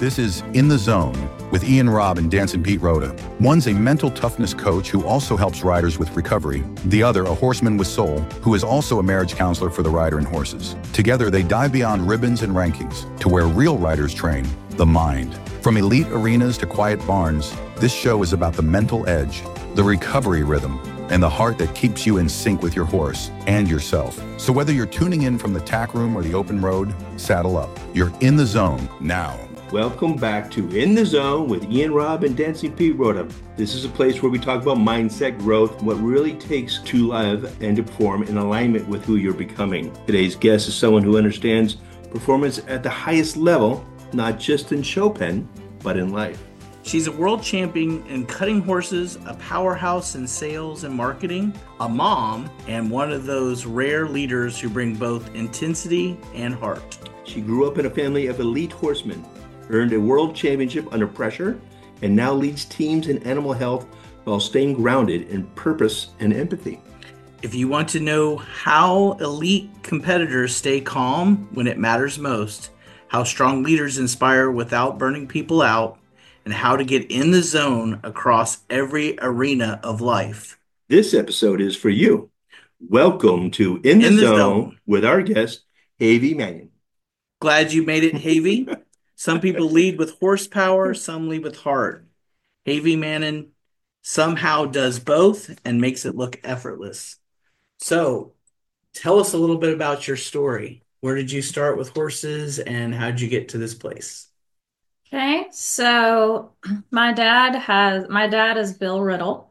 This is In the Zone with Ian Robb and Dancing Pete Rhoda. One's a mental toughness coach who also helps riders with recovery. The other, a horseman with soul, who is also a marriage counselor for the rider and horses. Together, they dive beyond ribbons and rankings to where real riders train, the mind. From elite arenas to quiet barns, this show is about the mental edge, the recovery rhythm, and the heart that keeps you in sync with your horse and yourself. So whether you're tuning in from the tack room or the open road, saddle up. You're in the zone now. Welcome back to In the Zone with Ian Robb and Dancing Pete Rhoda. This is a place where we talk about mindset growth, what really takes to live and to perform in alignment with who you're becoming. Today's guest is someone who understands performance at the highest level, not just in show pen, but in life. She's a world champion in cutting horses, a powerhouse in sales and marketing, a mom, and one of those rare leaders who bring both intensity and heart. She grew up in a family of elite horsemen, earned a world championship under pressure, and now leads teams in animal health while staying grounded in purpose and empathy. If you want to know how elite competitors stay calm when it matters most, how strong leaders inspire without burning people out, and how to get in the zone across every arena of life, this episode is for you. Welcome to In the Zone with our guest, Havy Mannion. Glad you made it, Havy. Some people lead with horsepower, some lead with heart. Havy Mannion somehow does both and makes it look effortless. So, tell us a little bit about your story. Where did you start with horses and how did you get to this place? Okay, so my dad is Bill Riddle.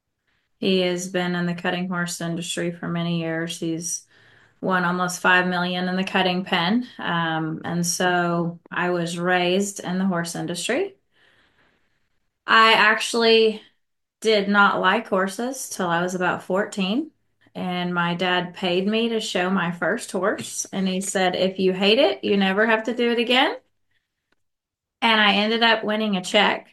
He has been in the cutting horse industry for many years. He's won almost 5 million in the cutting pen. And so I was raised in the horse industry. I actually did not like horses till I was about 14. And my dad paid me to show my first horse. And he said, if you hate it, you never have to do it again. And I ended up winning a check.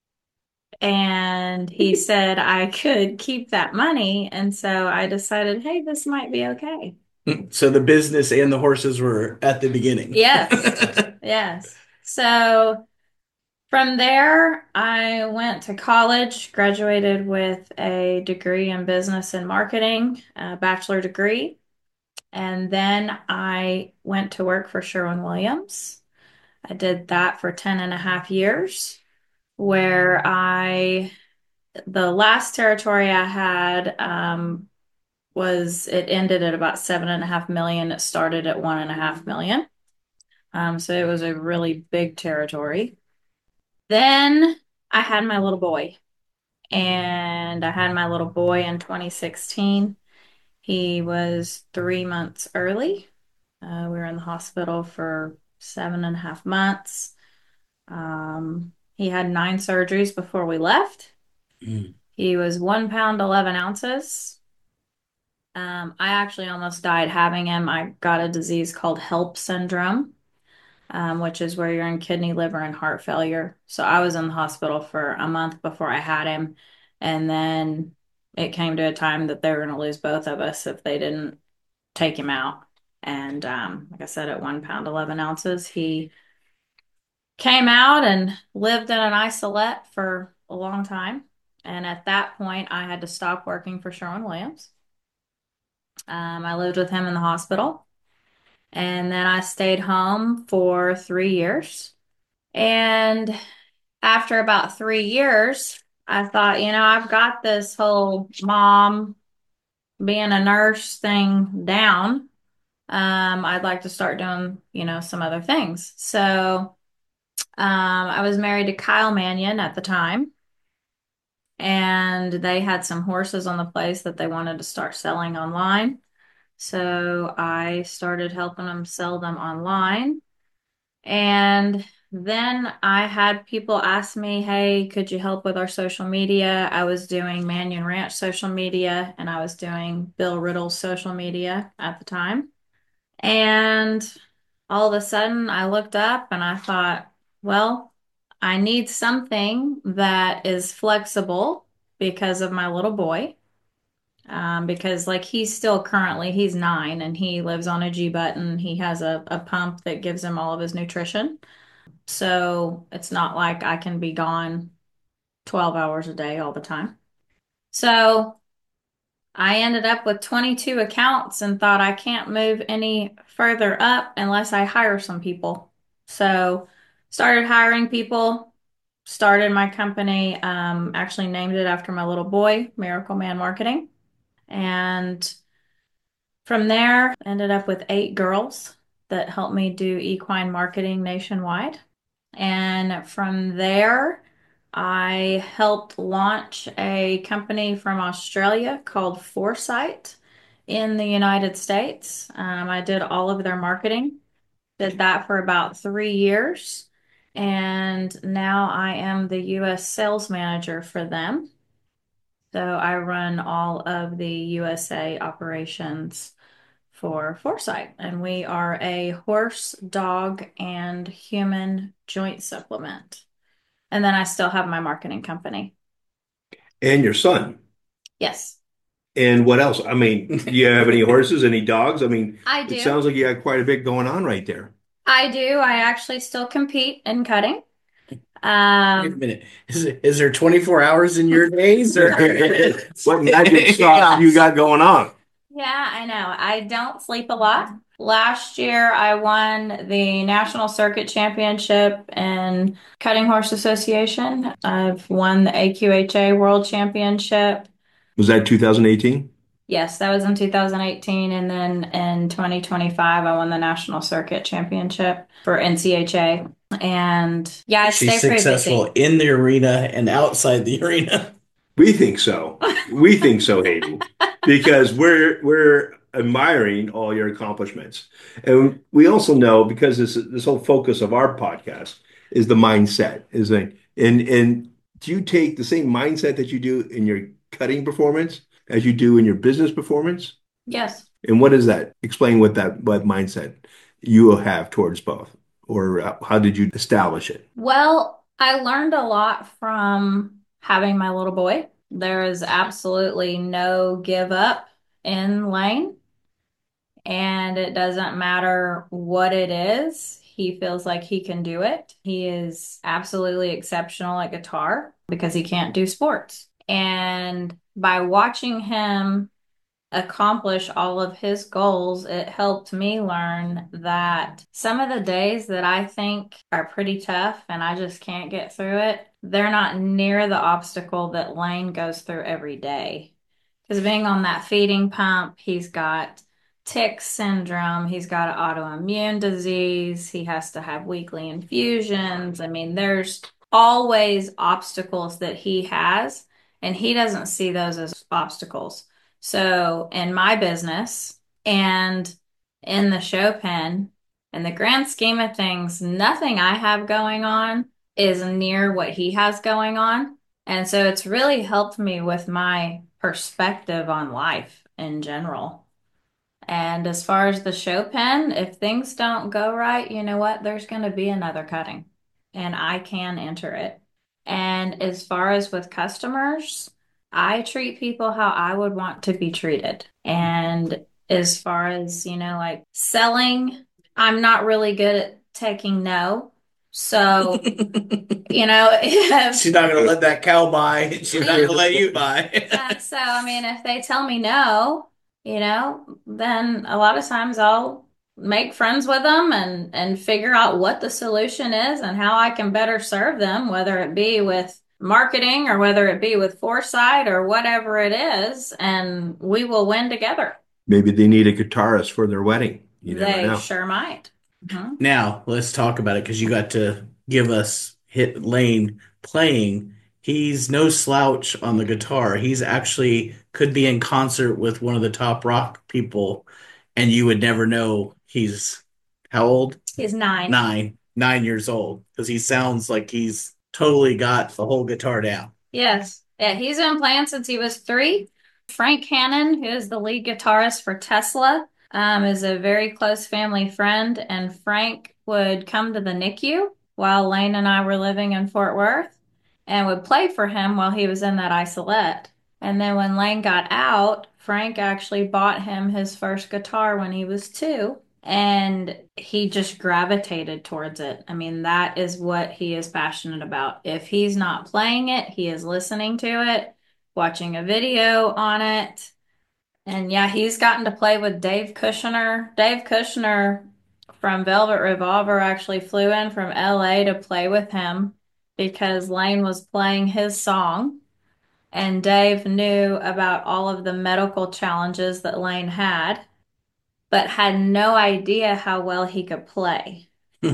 And he said I could keep that money. And so I decided, hey, this might be okay. So the business and the horses were at the beginning. Yes. Yes. So from there, I went to college, graduated with a degree in business and marketing, a bachelor degree. And then I went to work for Sherwin-Williams. I did that for 10 and a half years, where the last territory I had it ended at about 7.5 million. It started at 1.5 million. So it was a really big territory. Then I had my little boy, and I had my little boy in 2016. He was 3 months early. We were in the hospital for 7.5 months. He had 9 surgeries before we left. He was 1 pound, 11 ounces. I actually almost died having him. I got a disease called HELLP syndrome, which is where you're in kidney, liver, and heart failure. So I was in the hospital for a month before I had him. And then it came to a time that they were going to lose both of us if they didn't take him out. And like I said, at 1 pound, 11 ounces, he came out and lived in an isolette for a long time. And at that point, I had to stop working for Sherwin-Williams. I lived with him in the hospital. And then I stayed home for 3 years. And after about 3 years, I thought, I've got this whole mom being a nurse thing down. I'd like to start doing, some other things. So I was married to Kyle Mannion at the time. And they had some horses on the place that they wanted to start selling online. So I started helping them sell them online. And then I had people ask me, hey, could you help with our social media? I was doing Mannion Ranch social media, and I was doing Bill Riddle's social media at the time. And all of a sudden I looked up and I thought, well, I need something that is flexible because of my little boy. Because he's 9 and he lives on a G button. He has a pump that gives him all of his nutrition. So it's not like I can be gone 12 hours a day all the time. So I ended up with 22 accounts and thought I can't move any further up unless I hire some people. So started hiring people, started my company, actually named it after my little boy, Miracle Man Marketing. And from there, ended up with 8 girls that helped me do equine marketing nationwide. And from there, I helped launch a company from Australia called Foresight in the United States. I did all of their marketing, did that for about 3 years. And now I am the US sales manager for them. So I run all of the USA operations for Foresight, and we are a horse, dog, and human joint supplement. And then I still have my marketing company. And your son. Yes, And what else? I mean, do you have any horses, any dogs? I mean, I it do. sounds like you got quite a bit going on right there. I do. I actually still compete in cutting. Wait a minute. Is there 24 hours in your days or What magic stuff Yeah. you got going on? Yeah, I know. I don't sleep a lot. Last year, I won the National Circuit Championship in Cutting Horse Association. I've won the AQHA World Championship. Was that 2018? Yes, that was in 2018. And then in 2025, I won the National Circuit Championship for NCHA. And yeah, I She's stay pretty successful busy. in the arena and outside the arena. We think so. We think so, Hayden, because we're admiring all your accomplishments. And we also know because this whole focus of our podcast is the mindset, is like and do you take the same mindset that you do in your cutting performance as you do in your business performance? Yes. And what is that? Explain what mindset you have towards both, or how did you establish it? Well, I learned a lot from having my little boy. There is absolutely no give up in Lane, and it doesn't matter what it is. He feels like he can do it. He is absolutely exceptional at guitar because he can't do sports. And by watching him accomplish all of his goals, it helped me learn that some of the days that I think are pretty tough and I just can't get through it, they're not near the obstacle that Lane goes through every day. Because being on that feeding pump, he's got tick syndrome, he's got an autoimmune disease, he has to have weekly infusions. I mean, there's always obstacles that he has, and he doesn't see those as obstacles. So in my business and in the show pen, in the grand scheme of things, nothing I have going on is near what he has going on. And so it's really helped me with my perspective on life in general. And as far as the show pen, if things don't go right, you know what? There's going to be another cutting and I can enter it. And as far as with customers, I treat people how I would want to be treated. And as far as, like selling, I'm not really good at taking no. So, She's not going to let that cow buy. She's not going to let you buy. so I mean, if they tell me no, then a lot of times I'll make friends with them and figure out what the solution is and how I can better serve them, whether it be with marketing or whether it be with foresight or whatever it is, and we will win together. Maybe they need a guitarist for their wedding. You never They know. sure might. Mhm. Now, let's talk about it because you got to give us Hit Lane playing. He's no slouch on the guitar. He's actually could be in concert with one of the top rock people, and you would never know he's how old? He's 9. 9 years old because he sounds like he's totally got the whole guitar down. Yes. Yeah, he's been playing since he was 3. Frank Hannon, who is the lead guitarist for Tesla, is a very close family friend, and Frank would come to the NICU while Lane and I were living in Fort Worth and would play for him while he was in that isolette. And then when Lane got out, Frank actually bought him his first guitar when he was 2, and he just gravitated towards it. I mean, that is what he is passionate about. If he's not playing it, he is listening to it, watching a video on it. And yeah, he's gotten to play with Dave Kushner. Dave Kushner from Velvet Revolver actually flew in from LA to play with him because Lane was playing his song. And Dave knew about all of the medical challenges that Lane had, but had no idea how well he could play.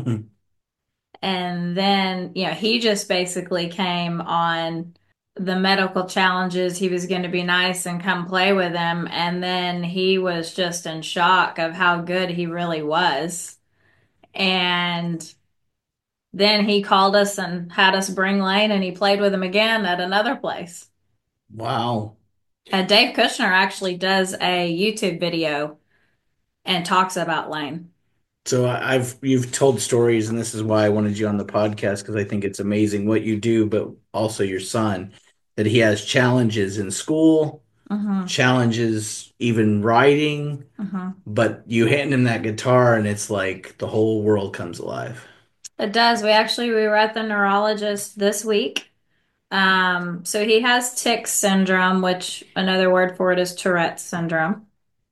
And then, he just basically came on the medical challenges. He was going to be nice and come play with him. And then he was just in shock of how good he really was. And then he called us and had us bring Lane, and he played with him again at another place. Wow. Dave Kushner actually does a YouTube video and talks about Lane. So you've told stories, and this is why I wanted you on the podcast, because I think it's amazing what you do, but also your son, that he has challenges in school, challenges even writing, but you hand him that guitar and it's like the whole world comes alive. It does. We were at the neurologist this week. So he has tic syndrome, which another word for it is Tourette's syndrome.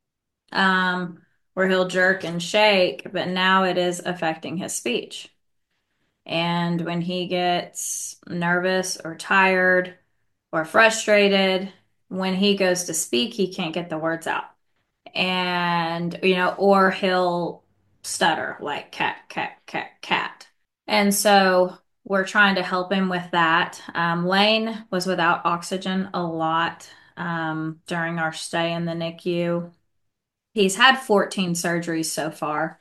Where he'll jerk and shake, but now it is affecting his speech. And when he gets nervous or tired or frustrated, when he goes to speak, he can't get the words out. And, or he'll stutter like cat, cat, cat, cat. And so we're trying to help him with that. Lane was without oxygen a lot during our stay in the NICU. He's had 14 surgeries so far.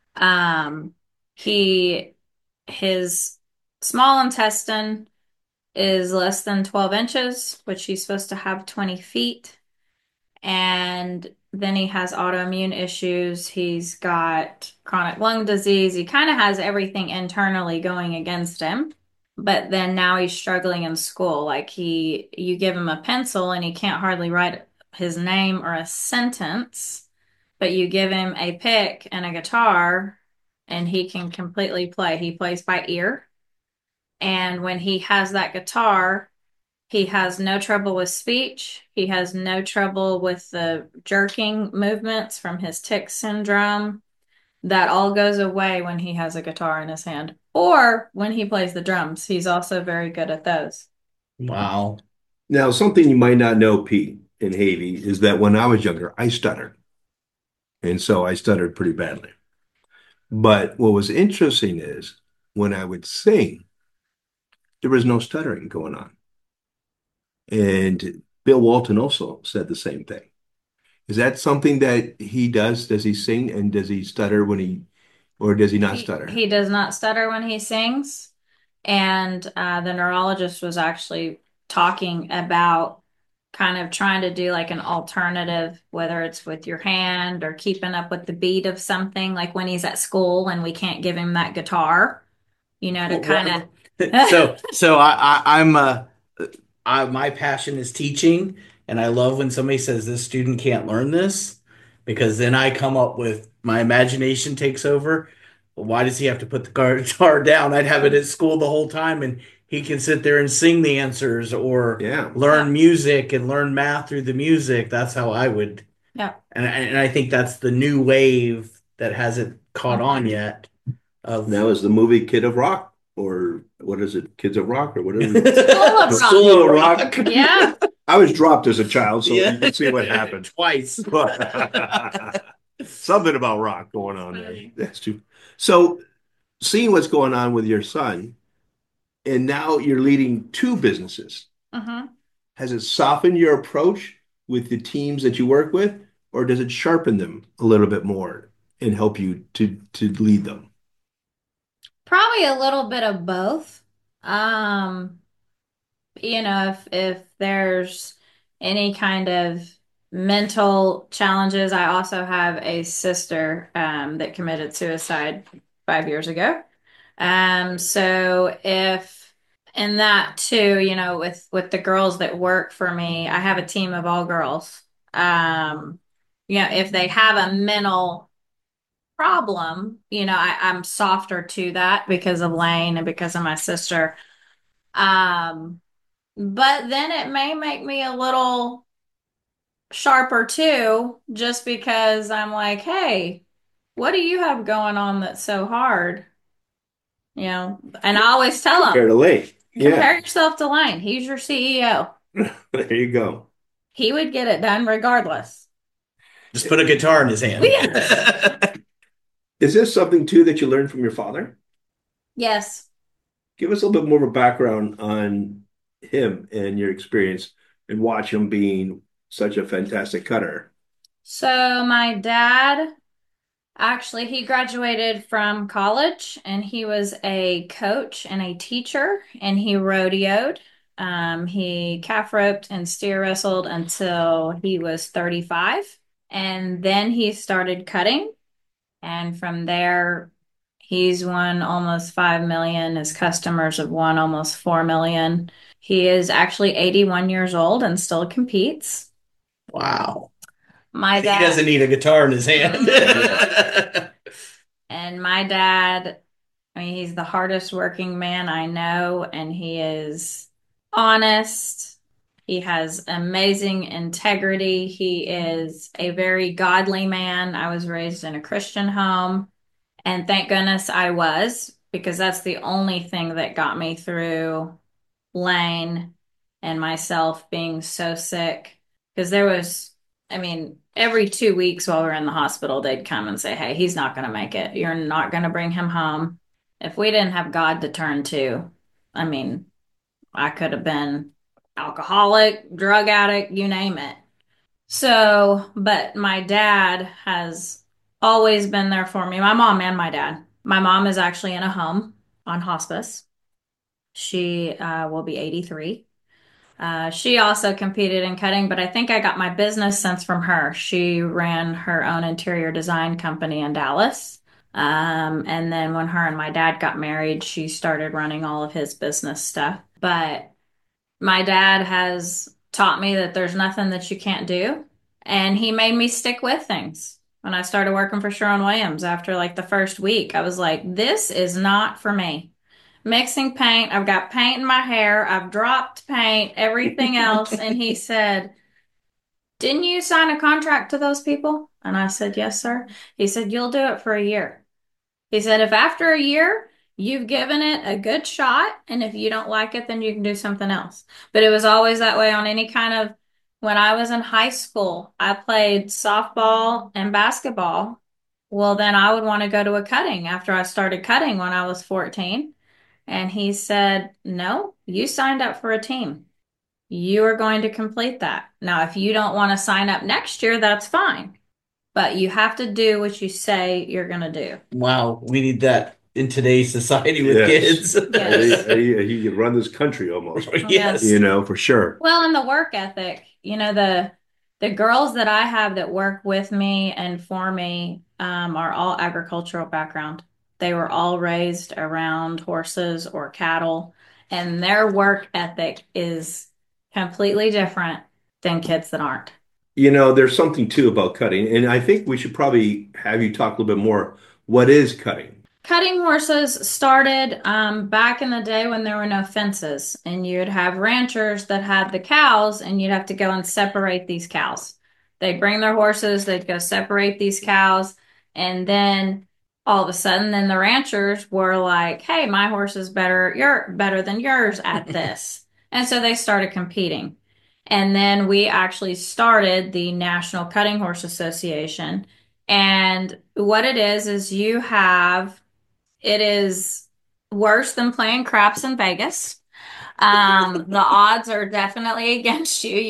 His small intestine is less than 12 inches, which he's supposed to have 20 feet. And then he has autoimmune issues. He's got chronic lung disease. He kind of has everything internally going against him. But then now he's struggling in school. Like you give him a pencil and he can't hardly write his name or a sentence, but you give him a pick and a guitar and he can completely play. He plays by ear. And when he has that guitar, he has no trouble with speech. He has no trouble with the jerking movements from his tic syndrome. That all goes away when he has a guitar in his hand or when he plays the drums. He's also very good at those. Wow. Now, something you might not know, Pete and Havy, is that when I was younger, I stuttered. And so I stuttered pretty badly. But what was interesting is when I would sing, there was no stuttering going on. And Bill Walton also said the same thing. Is that something that he does? Does he sing and does he stutter or does he not stutter? He does not stutter when he sings. And the neurologist was actually talking about kind of trying to do like an alternative, whether it's with your hand or keeping up with the beat of something, like when he's at school and we can't give him that guitar, to kind of. So I'm my passion is teaching, and I love when somebody says this student can't learn this, because then I come up with my imagination takes over. Well, why does he have to put the guitar down? I'd have it at school the whole time, and he can sit there and sing the answers or learn music and learn math through the music. That's how I would. Yeah. And I think that's the new wave that hasn't caught on yet. Now is the movie Kid of Rock, or what is it? Kids of Rock, or whatever. School of Rock. Yeah. I was dropped as a child, so you can see what happened. Twice. Something about rock going on there. That's true. So, seeing what's going on with your son, and now you're leading two businesses. Has it softened your approach with the teams that you work with, or does it sharpen them a little bit more and help you to lead them? Probably a little bit of both. If there's any kind of mental challenges, I also have a sister that committed suicide 5 years ago. So if in that too, with the girls that work for me, I have a team of all girls. If they have a mental problem. I'm softer to that because of Lane and because of my sister. Um, but then it may make me a little sharper too, just because I'm like, hey, what do you have going on that's so hard? And I always tell Compare them, to Lane. compare Yeah. yourself to Lane. He's your CEO. There you go. He would get it done regardless. Just put a guitar in his hand. Yes. Is this something too that you learned from your father? Yes. Give us a little bit more of a background on him and your experience and watch him being such a fantastic cutter. So my dad, actually, he graduated from college and he was a coach and a teacher and he rodeoed. He calf roped and steer wrestled until he was 35. And then he started cutting. And from there, he's won almost 5 million. His customers have won almost 4 million. He is actually 81 years old and still competes. Wow. My He dad. doesn't need a guitar in his hand. And my dad, I mean, he's the hardest working man I know, and he is honest. He has amazing integrity. He is a very godly man. I was raised in a Christian home, and thank goodness I was, because that's the only thing that got me through Lane and myself being so sick. Because I mean, every 2 weeks while we were in the hospital, they'd come and say, hey, he's not going to make it. You're not going to bring him home. If we didn't have God to turn to, I mean, I could have been alcoholic, drug addict, you name it. So, but my dad has always been there for me, my mom and my dad. My mom is actually in a home on hospice. She will be 83. She also competed in cutting, but I think I got my business sense from her. She ran her own interior design company in Dallas. And then when her and my dad got married, she started running all of his business stuff. But my dad has taught me that there's nothing that you can't do. And he made me stick with things. When I started working for Sherwin-Williams, after like the first week, I was like, this is not for me. Mixing paint, I've got paint in my hair, I've dropped paint, everything else. And he said, didn't you sign a contract to those people? And I said, yes, sir. He said, you'll do it for a year. He said, if after a year you've given it a good shot, and if you don't like it, then you can do something else. But it was always that way on any kind of, when I was in high school, I played softball and basketball. Well, then I would want to go to a cutting after I started cutting when I was 14. And he said, no, you signed up for a team. You are going to complete that. Now, if you don't want to sign up next year, that's fine. But you have to do what you say you're going to do. Wow, we need that in today's society with Yes. kids. Yes. He could run this country almost, Yes. for sure. Well, and the work ethic, the girls that I have that work with me and for me are all agricultural background. They were all raised around horses or cattle, and their work ethic is completely different than kids that aren't. There's something too about cutting, and I think we should probably have you talk a little bit more. What is cutting? Cutting horses started back in the day when there were no fences, and you'd have ranchers that had the cows, and you'd have to go and separate these cows. They'd bring their horses, they'd go separate these cows, and then all of a sudden, then the ranchers were like, "Hey, my horse is better. You're better than yours at this," and so they started competing. And then we actually started the National Cutting Horse Association. And what it is it is worse than playing craps in Vegas. The odds are definitely against you.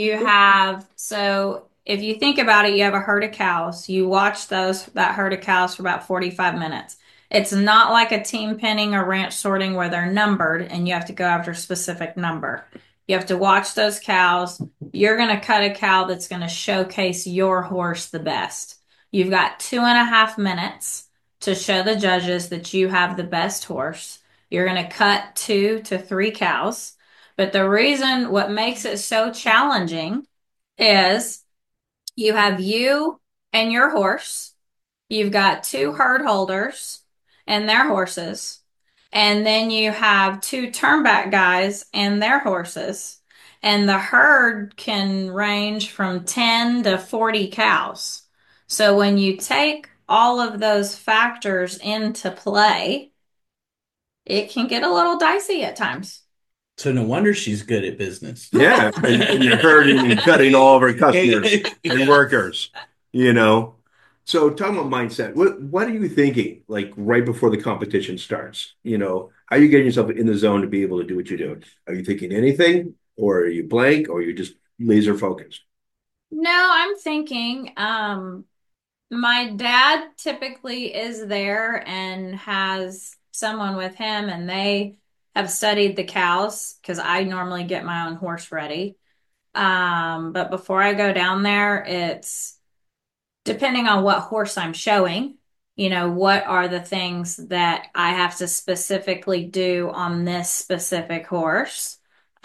So if you think about it, you have a herd of cows. You watch that herd of cows for about 45 minutes. It's not like a team pinning or ranch sorting where they're numbered and you have to go after a specific number. You have to watch those cows. You're going to cut a cow that's going to showcase your horse the best. You've got 2.5 minutes to show the judges that you have the best horse. You're going to cut 2 to 3 cows. But what makes it so challenging is you have you and your horse. You've got two herd holders and their horses, and then you have two turnback guys and their horses. And the herd can range from 10 to 40 cows. So when you take all of those factors into play, it can get a little dicey at times. So no wonder she's good at business. Yeah, and you're hurting and cutting all of our customers and workers, you know. So talking about mindset, what are you thinking like right before the competition starts? You know, how are you getting yourself in the zone to be able to do what you do? Are you thinking anything, or are you blank, or are you just laser focused? No, I'm thinking, my dad typically is there and has someone with him, and they have studied the cows because I normally get my own horse ready. But before I go down there, it's depending on what horse I'm showing, what are the things that I have to specifically do on this specific horse?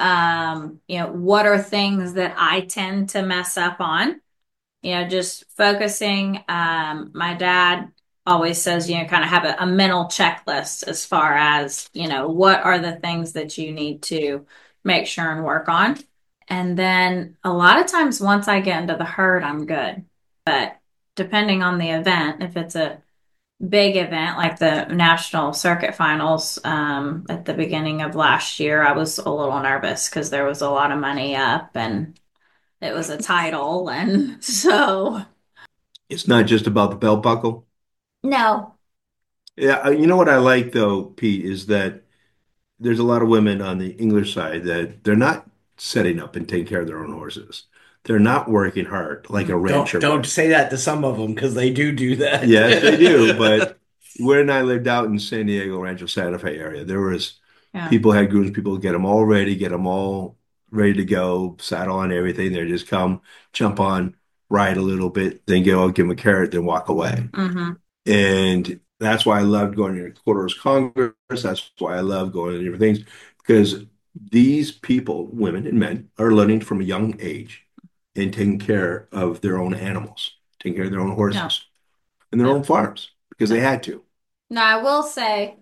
What are things that I tend to mess up on? Just focusing. My dad always says, kind of have a mental checklist as far as, what are the things that you need to make sure and work on. And then a lot of times once I get into the herd, I'm good. But depending on the event, if it's a big event like the National Circuit Finals at the beginning of last year, I was a little nervous because there was a lot of money up and it was a title. And so, It's not just about the belt buckle. no, Yeah, you know what I like though, Pete, is that there's a lot of women on the English side that they're not setting up and taking care of their own horses. They're not working hard like a rancher Don't would. say that to some of them because they do that. Yes, they do. But when I lived out in San Diego, Rancho Santa Fe area, there was yeah. people had grooms, people get them all ready, get them all ready to go, saddle on everything. They just come, jump on, ride a little bit, then go give them a carrot, then walk away. Mm-hmm. And that's why I loved going to Quarters Congress. That's why I love going to different things because these people, women and men, are learning from a young age and taking care of their own animals, taking care of their own No, horses and their no, own farms because they had to. no, I will say,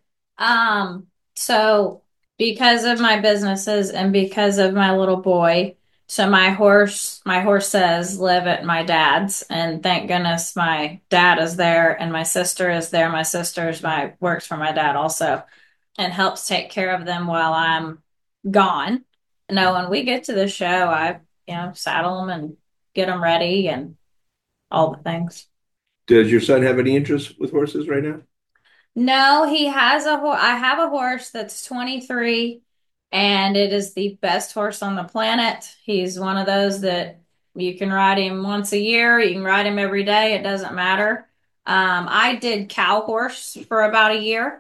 so because of my businesses and because of my little boy, so my horses live at my dad's, and thank goodness my dad is there and my sister is there. My sister's works for my dad also and helps take care of them while I'm gone. No, when we get to the show, I, saddle them and get them ready and all the things. Does your son have any interest with horses right now? No, he has a horse. I have a horse that's 23 and it is the best horse on the planet. He's one of those that you can ride him once a year, you can ride him every day, it doesn't matter. I did cow horse for about a year.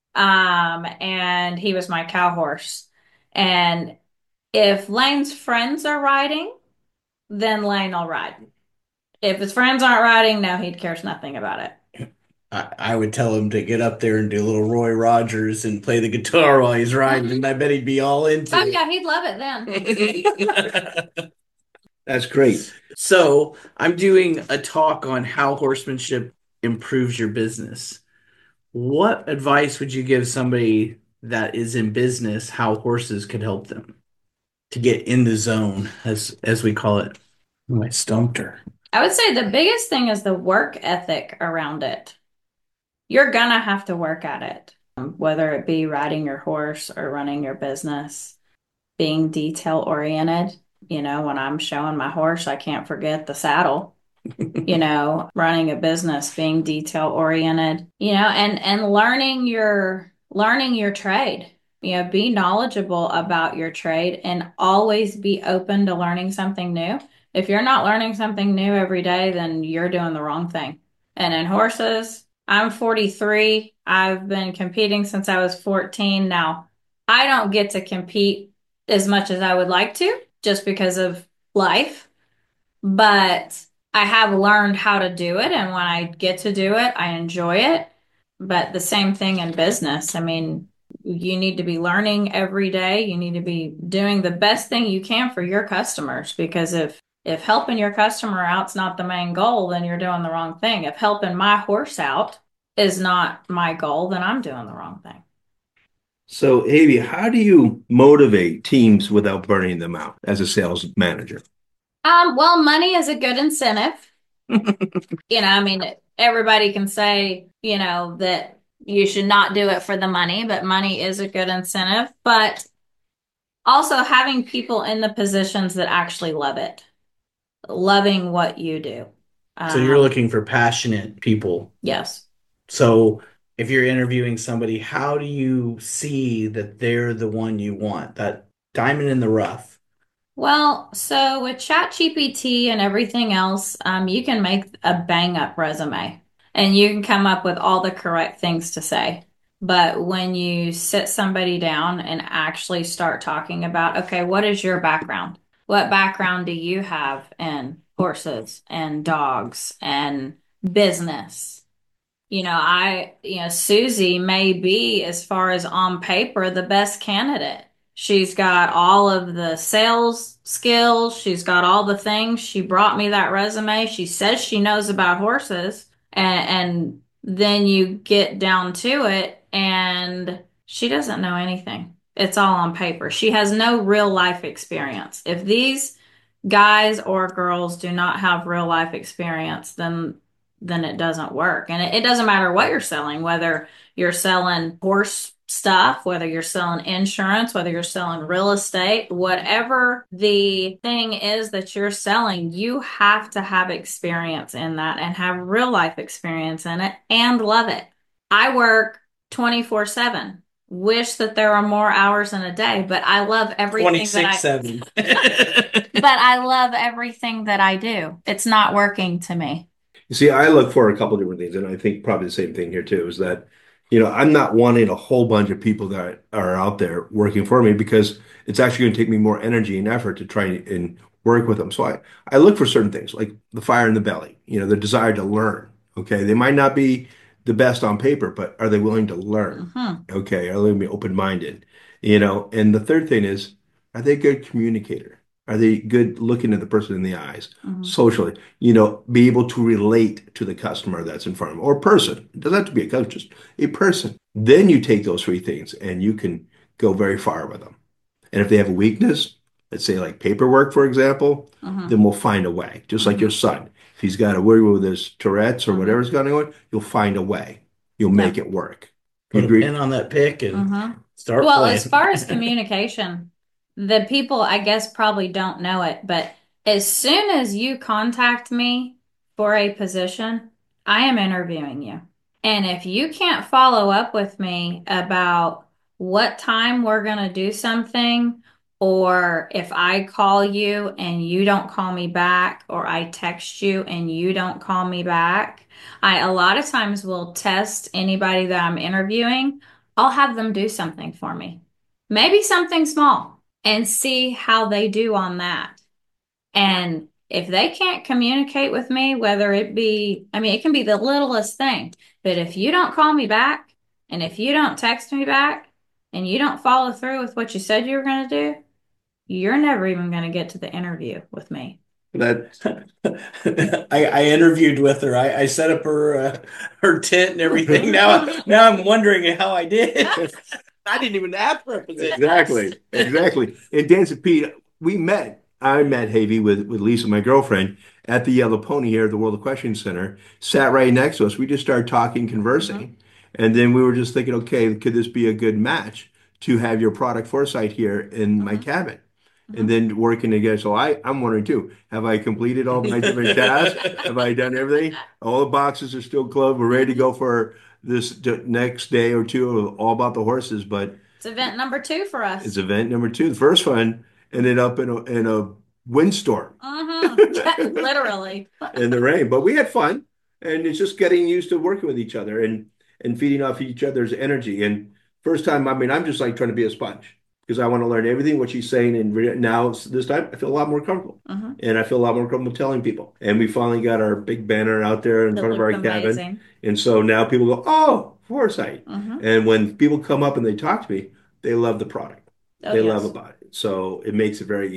And he was my cow horse. And if Lane's friends are riding, then Lane will ride. If his friends aren't riding, no, he cares nothing about it. I would tell him to get up there and do a little Roy Rogers and play the guitar while he's riding, and I bet he'd be all into Oh, it. yeah, he'd love it then. That's great. So I'm doing a talk on how horsemanship improves your business. What advice would you give somebody that is in business how horses could help them to get in the zone, as we call it? Oh, I stumped her. I would say the biggest thing is the work ethic around it. You're gonna have to work at it, whether it be riding your horse or running your business, being detail oriented. When I'm showing my horse, I can't forget the saddle. Running a business, being detail oriented, and learning your trade. Be knowledgeable about your trade and always be open to learning something new. If you're not learning something new every day, then you're doing the wrong thing. And in horses, I'm 43. I've been competing since I was 14. Now, I don't get to compete as much as I would like to just because of life, but I have learned how to do it. And when I get to do it, I enjoy it. But the same thing in business. I mean, you need to be learning every day. You need to be doing the best thing you can for your customers because if If helping your customer out's not the main goal, then you're doing the wrong thing. If helping my horse out is not my goal, then I'm doing the wrong thing. So, Avi, how do you motivate teams without burning them out as a sales manager? Well, money is a good incentive. I mean, everybody can say, that you should not do it for the money, but money is a good incentive. But also having people in the positions that actually love it, loving what you do. So you're looking for passionate people. Yes. So if you're interviewing somebody, how do you see that they're the one you want? That diamond in the rough. Well, so with ChatGPT and everything else, you can make a bang up resume and you can come up with all the correct things to say. But when you sit somebody down and actually start talking about, okay, what is your background? What background do you have in horses and dogs and business? Susie may be, as far as on paper, the best candidate. She's got all of the sales skills. She's got all the things. She brought me that resume. She says she knows about horses. And then you get down to it and she doesn't know anything. It's all on paper. She has no real life experience. If these guys or girls do not have real life experience, then it doesn't work. And it doesn't matter what you're selling, whether you're selling horse stuff, whether you're selling insurance, whether you're selling real estate, whatever the thing is that you're selling, you have to have experience in that and have real life experience in it and love it. I work 24/7. Wish that there are more hours in a day, but I love everything 26/7. but I love everything that I do. It's not working to me. You see, I look for a couple different things, and I think probably the same thing here too, is that, I'm not wanting a whole bunch of people that are out there working for me because it's actually going to take me more energy and effort to try and work with them. So I look for certain things like the fire in the belly, the desire to learn. Okay. They might not be the best on paper, but are they willing to learn? Okay. Are they going to be open-minded? And the third thing is, are they a good communicator? Are they good looking at the person in the eyes socially? Be able to relate to the customer that's in front of them or person. It doesn't have to be a coach, just a person. Then you take those three things and you can go very far with them. And if they have a weakness, let's say like paperwork, for example, then we'll find a way. Just like your son. If he's got to worry with his Tourette's or whatever's going on, you'll find a way. You'll make it work. You Put a agree? pin on that pick and start Well, playing. as far as communication, the people, I guess, probably don't know it, but as soon as you contact me for a position, I am interviewing you. And if you can't follow up with me about what time we're going to do something, or if I call you and you don't call me back, or I text you and you don't call me back, I a lot of times will test anybody that I'm interviewing. I'll have them do something for me, maybe something small, and see how they do on that. And if they can't communicate with me, whether it be, I mean, it can be the littlest thing, but if you don't call me back and if you don't text me back and you don't follow through with what you said you were going to do, you're never even going to get to the interview with me. That I interviewed with her. I set up her tent and everything. Now I'm wondering how I did. I didn't even ask for a position. Exactly. And Dan and Pete, I met Havy with Lisa, my girlfriend, at the Yellow Pony here at the World Equestrian Center, sat right next to us. We just started talking, conversing. And then we were just thinking, okay, could this be a good match to have your product foresight here in my cabin? And then working together. So I'm wondering too, have I completed all my different tasks? Have I done everything? All the boxes are still closed. We're ready to go for this next day or two, all about the horses. But it's event number 2 for us. It's event number 2. The first one ended up in a windstorm. Literally. In the rain. But we had fun. And it's just getting used to working with each other and feeding off each other's energy. And first time, I mean, I'm just like trying to be a sponge because I want to learn everything what she's saying. And now this time I feel a lot more comfortable. And I feel a lot more comfortable telling people. And we finally got our big banner out there in front of our cabin. And so now people go, oh, Foresight. And when people come up and they talk to me, they love the product. They love about it. So it makes it very easy.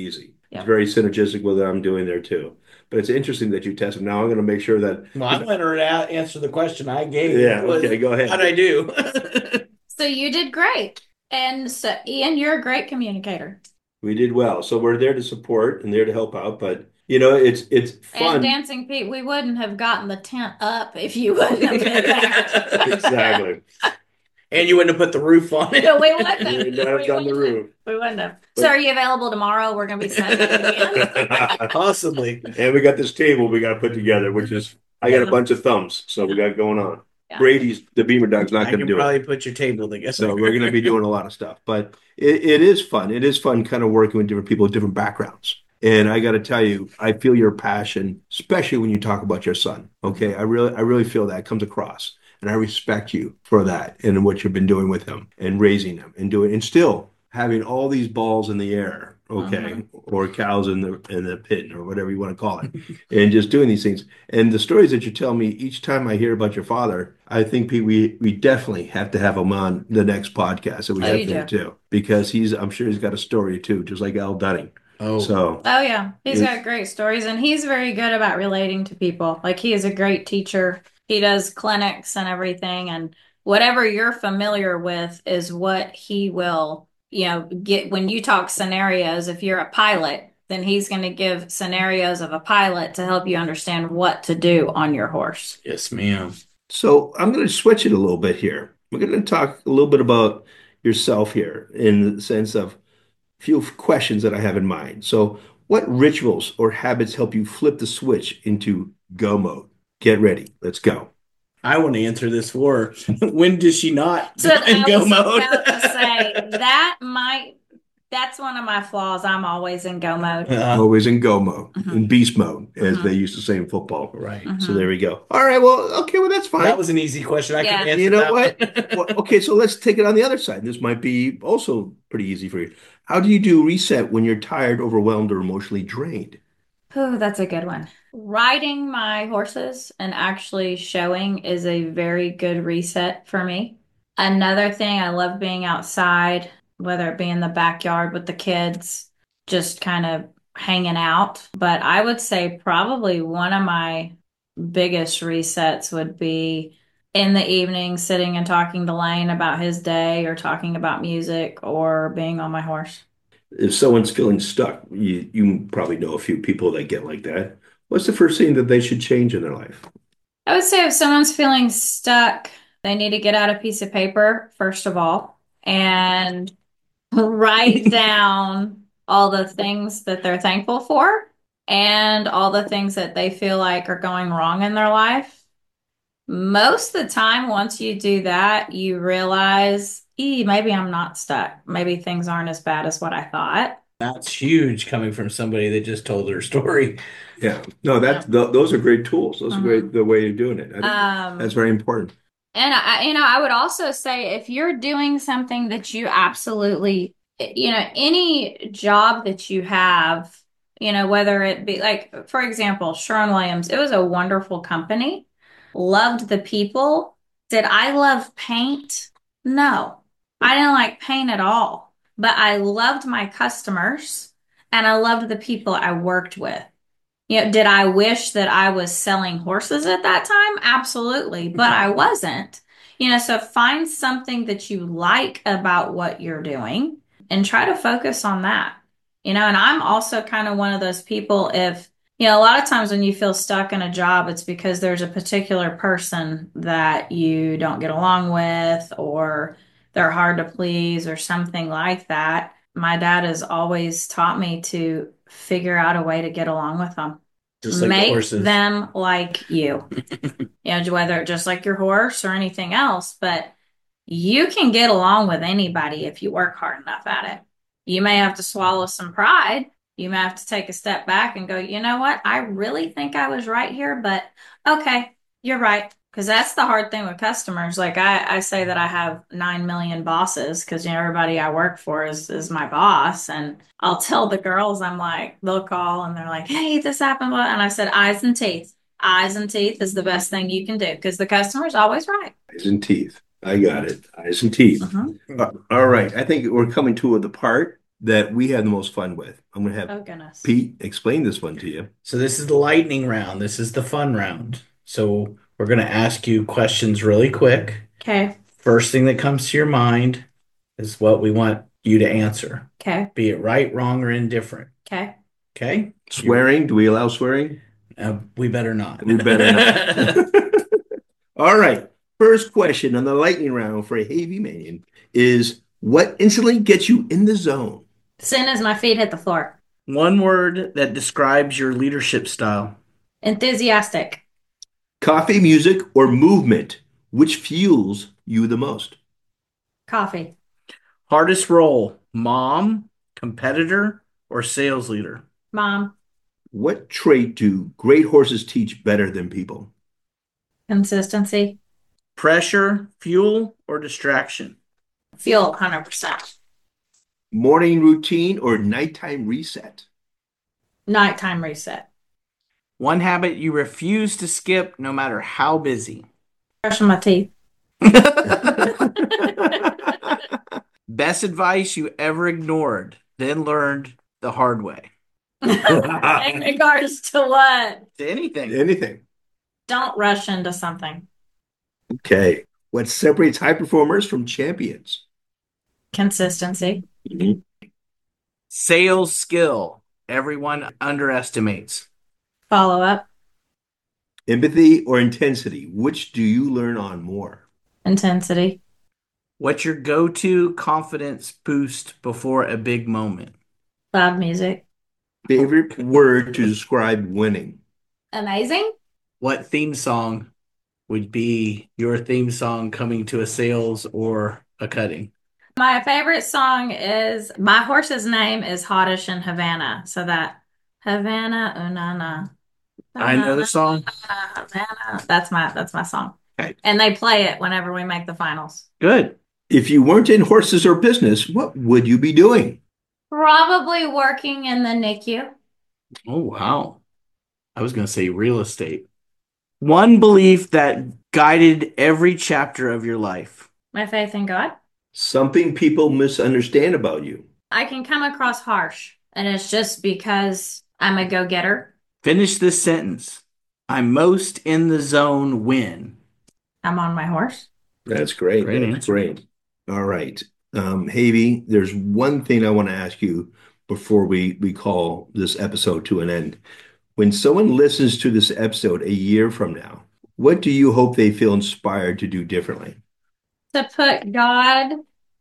It's Yep. very synergistic with what I'm doing there too. But it's interesting that you test them. Now I'm going to make sure that. Well, I'm letting her answer the question I gave. Yeah, okay, go ahead. How'd I do? So you did great. And so, Ian, you're a great communicator. We did well. So we're there to support and there to help out. But you know, it's And fun. Dancing Pete, we wouldn't have gotten the tent up if you wouldn't have been there. Exactly. And you wouldn't have put the roof on it. No, we wouldn't have. We would not have done the roof. We wouldn't have. So are you available tomorrow? We're going to be sending again. Possibly. And we got this table we got to put together, which is I got a bunch of thumbs, so we got going on. Yeah. Brady's the Beamer Dog's not I going to can do probably it. put your table together. So we're going to be doing a lot of stuff, but it is fun. It is fun kind of working with different people with different backgrounds. And I got to tell you, I feel your passion, especially when you talk about your son. Okay, I really feel that comes across, and I respect you for that and what you've been doing with him and raising him and doing and still having all these balls in the air. Okay, or cows in the pit or whatever you want to call it, and just doing these things. And the stories that you tell me each time I hear about your father, I think Pete, we definitely have to have him on the next podcast that we have him too, because I'm sure he's got a story too, just like Al Dunning. Oh, So Oh yeah, he's got great stories, and he's very good about relating to people. Like he is a great teacher. He does clinics and everything, and whatever you're familiar with is what he will, get when you talk scenarios. If you're a pilot, then he's going to give scenarios of a pilot to help you understand what to do on your horse. yes, ma'am. So I'm going to switch it a little bit here. We're going to talk a little bit about yourself here in the sense of a few questions that I have in mind. So, what rituals or habits help you flip the switch into go mode? Get ready. Let's go. I want to answer this for her. When does she not So in I go was mode? about to say that's one of my flaws. I'm always in go mode. Always in go mode, Mhm. in beast mode, as Mhm. they used to say in football. Right. So there we go. All right. Well, okay. Well, that's fine. That was an easy question. I Yeah. could answer You know that what? one. Well, okay, so let's take it on the other side. This might be also pretty easy for you. How do you do reset when you're tired, overwhelmed, or emotionally drained? Oh, that's a good one. Riding my horses and actually showing is a very good reset for me. Another thing, I love being outside, whether it be in the backyard with the kids, just kind of hanging out. But I would say probably one of my biggest resets would be in the evening sitting and talking to Lane about his day or talking about music or being on my horse. If someone's feeling stuck, you probably know a few people that get like that. What's the first thing that they should change in their life? I would say if someone's feeling stuck, they need to get out a piece of paper, first of all, and write down all the things that they're thankful for and all the things that they feel like are going wrong in their life. Most of the time, once you do that, you realize, maybe I'm not stuck. Maybe things aren't as bad as what I thought. That's huge coming from somebody that just told their story. Yeah, no, those are great tools. Those are great the way you're doing it. I think Um, that's very important. And I would also say if you're doing something that you absolutely, any job that you have, whether it be like, for example, Sherwin-Williams, it was a wonderful company, loved the people. Did I love paint? No, I didn't like paint at all, but I loved my customers and I loved the people I worked with. Did I wish that I was selling horses at that time? Absolutely, but I wasn't. So find something that you like about what you're doing and try to focus on that. And I'm also kind of one of those people if, a lot of times when you feel stuck in a job, it's because there's a particular person that you don't get along with or they're hard to please or something like that. My dad has always taught me to figure out a way to get along with them. Just like the Make horses. them like you. Whether just like your horse or anything else, but you can get along with anybody if you work hard enough at it. You may have to swallow some pride. You may have to take a step back and go, you know what? I really think I was right here, but okay, you're right. Because that's the hard thing with customers. Like I say that I have 9 million bosses because everybody I work for is my boss. And I'll tell the girls, I'm like, they'll call and they're like, hey, this happened. And I said, eyes and teeth. Eyes and teeth is the best thing you can do because the customer's always right. Eyes and teeth. I got it. Eyes and teeth. All right. I think we're coming to the part that we have the most fun with. I'm going to have Oh, goodness. Pete explain this one to you. So this is the lightning round. This is the fun round. So we're going to ask you questions really quick. Okay. First thing that comes to your mind is what we want you to answer. Okay. Be it right, wrong, or indifferent. Okay. Okay? Swearing? Do we allow swearing? We better not. We better not. All right. First question on the lightning round for a Havy Manion is what instantly gets you in the zone? As soon as my feet hit the floor. One word that describes your leadership style. Enthusiastic. Coffee, music, or movement? Which fuels you the most? Coffee. Hardest role, mom, competitor, or sales leader? Mom. What trait do great horses teach better than people? Consistency. Pressure, fuel, or distraction? Fuel. 100%. Morning routine or nighttime reset? Nighttime reset. One habit you refuse to skip no matter how busy. Brushing my teeth. Best advice you ever ignored, then learned the hard way. In regards to what? To anything. Anything. Don't rush into something. Okay. What separates high performers from champions? Consistency. Mhm. Sales skill, everyone underestimates. Follow up. Empathy or intensity? Which do you learn on more? Intensity. What's your go-to confidence boost before a big moment? Loud music. Favorite word to describe winning? Amazing. What theme song would be your theme song coming to a sales or a cutting? My favorite song is my horse's name is Hottish in Havana. So that Havana Unana. I know the song. Havana. That's my song. Okay. And they play it whenever we make the finals. Good. If you weren't in horses or business, what would you be doing? Probably working in the NICU. Oh, wow. I was going to say real estate. One belief that guided every chapter of your life. My faith in God. Something people misunderstand about you. I can come across harsh, and it's just because I'm a go-getter. Finish this sentence. I'm most in the zone when. I'm on my horse. That's great. Great That's answer. great. All right. Havy, there's one thing I want to ask you before we call this episode to an end. When someone listens to this episode a year from now, what do you hope they feel inspired to do differently? To put God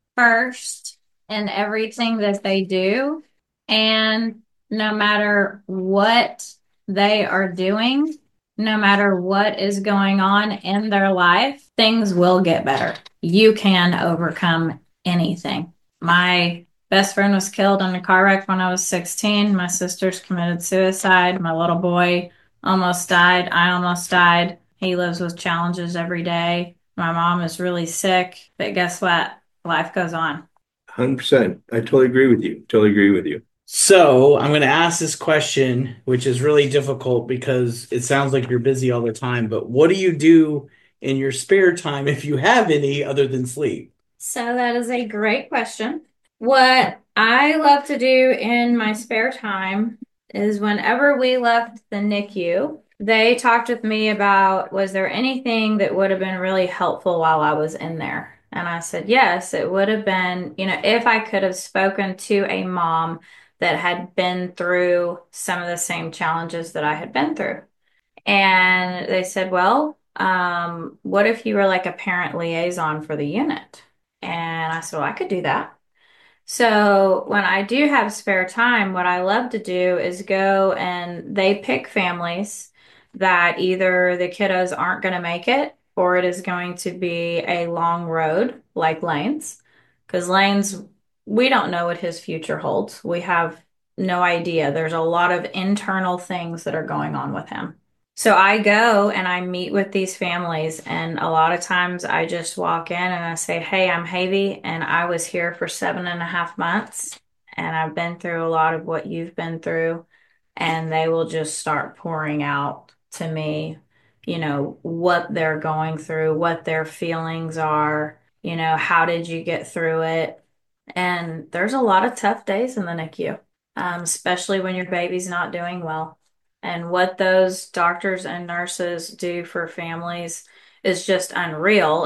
first in everything that they do, and no matter what they are doing, no matter what is going on in their life, things will get better. You can overcome anything. My best friend was killed in a car wreck when I was 16. My sisters committed suicide. My little boy almost died. I almost died. He lives with challenges every day. My mom is really sick, but guess what? Life goes on. 100%. I totally agree with you. Totally agree with you. So I'm going to ask this question, which is really difficult because it sounds like you're busy all the time. But what do you do in your spare time, if you have any, other than sleep? So that is a great question. What I love to do in my spare time is whenever we left the NICU, they talked with me about was there anything that would have been really helpful while I was in there? And I said, yes, it would have been, if I could have spoken to a mom that had been through some of the same challenges that I had been through. And they said, well, what if you were like a parent liaison for the unit? And I said, well, I could do that. So when I do have spare time, what I love to do is go and they pick families that either the kiddos aren't going to make it or it is going to be a long road like Lane's. Because Lane's, we don't know what his future holds. We have no idea. There's a lot of internal things that are going on with him. So I go and I meet with these families, and a lot of times I just walk in and I say, hey, I'm Havy, and I was here for 7.5 months, and I've been through a lot of what you've been through, and they will just start pouring out to me, what they're going through, what their feelings are, how did you get through it? And there's a lot of tough days in the NICU, especially when your baby's not doing well. And what those doctors and nurses do for families is just unreal.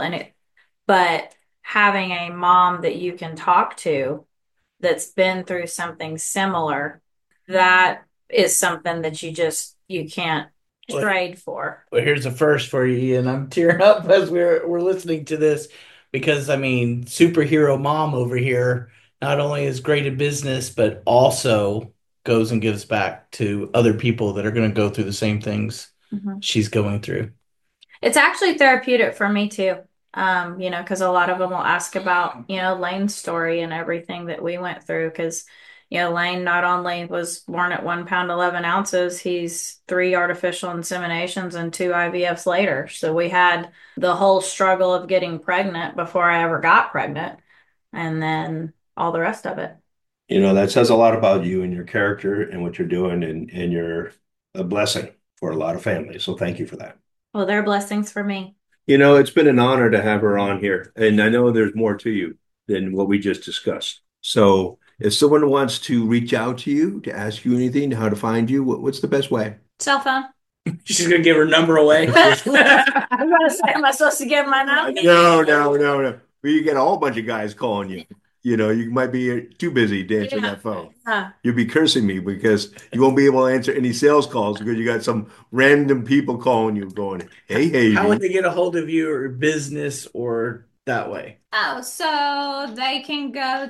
But having a mom that you can talk to that's been through something similar, that is something that you can't trade for. Well, here's a first for you, Ian. I'm tearing up as we're listening to this because I mean, superhero mom over here not only is great at business, but also goes and gives back to other people that are going to go through the same things she's going through. It's actually therapeutic for me too. Because a lot of them will ask about, Lane's story and everything that we went through. Because, Lane not only was born at 1 pound, 11 ounces, he's 3 artificial inseminations and 2 IVFs later. So we had the whole struggle of getting pregnant before I ever got pregnant, and then all the rest of it. That says a lot about you and your character and what you're doing, and you're a blessing for a lot of families. So thank you for that. Well, they're blessings for me. It's been an honor to have her on here. And I know there's more to you than what we just discussed. So if someone wants to reach out to you, to ask you anything, how to find you, what's the best way? Cell phone. She's going to give her number away. I'm going to say, am I supposed to give my number? No. Well, you get a whole bunch of guys calling you. You might be too busy to answer that phone. You'll be cursing me because you won't be able to answer any sales calls because you got some random people calling you going, hey. How would they get a hold of you or business or that way? Oh, so they can go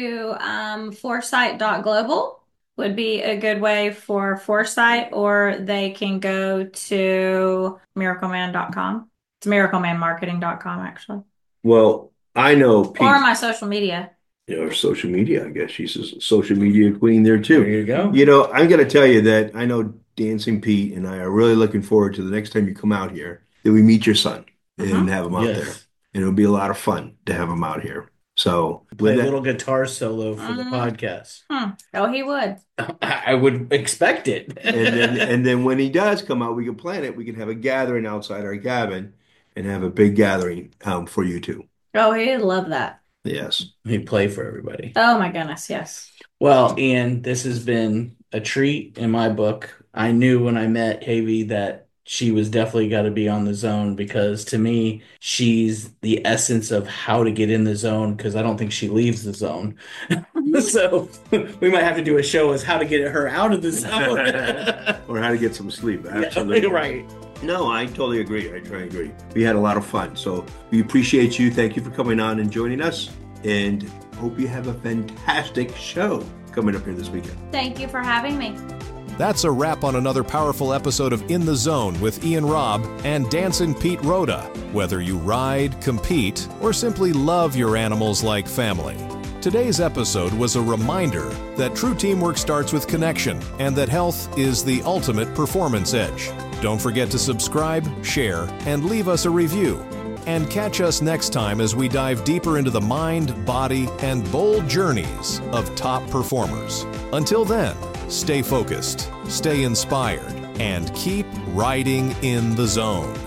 to foresight.global would be a good way for Foresight, or they can go to miracleman.com. It's miraclemanmarketing.com, actually. Well, I know Pete. Or my social media. Social media, I guess. She's a social media queen there too. There you go. I'm going to tell you that I know Dancing Pete and I are really looking forward to the next time you come out here, that we meet your son and have him out there. And it'll be a lot of fun to have him out here. So play a little guitar solo for the podcast. Oh, he would. I would expect it. and then when he does come out, we can plan it. We can have a gathering outside our cabin and have a big gathering for you two. Oh, he'd love that. Yes. He'd play for everybody. Oh my goodness, yes. Well, Ian, this has been a treat in my book. I knew when I met Havy that she was definitely got to be on the zone, because to me, she's the essence of how to get in the zone, because I don't think she leaves the zone. So we might have to do a show as how to get her out of the zone. Or how to get some sleep. Absolutely. Yeah, right. No, I totally agree. I totally agree. We had a lot of fun. So we appreciate you. Thank you for coming on and joining us. And hope you have a fantastic show coming up here this weekend. Thank you for having me. That's a wrap on another powerful episode of In the Zone with Ian Robb and Dancing Pete Rhoda. Whether you ride, compete, or simply love your animals like family, today's episode was a reminder that true teamwork starts with connection and that health is the ultimate performance edge. Don't forget to subscribe, share, and leave us a review. And catch us next time as we dive deeper into the mind, body, and bold journeys of top performers. Until then, stay focused, stay inspired, and keep riding in the zone.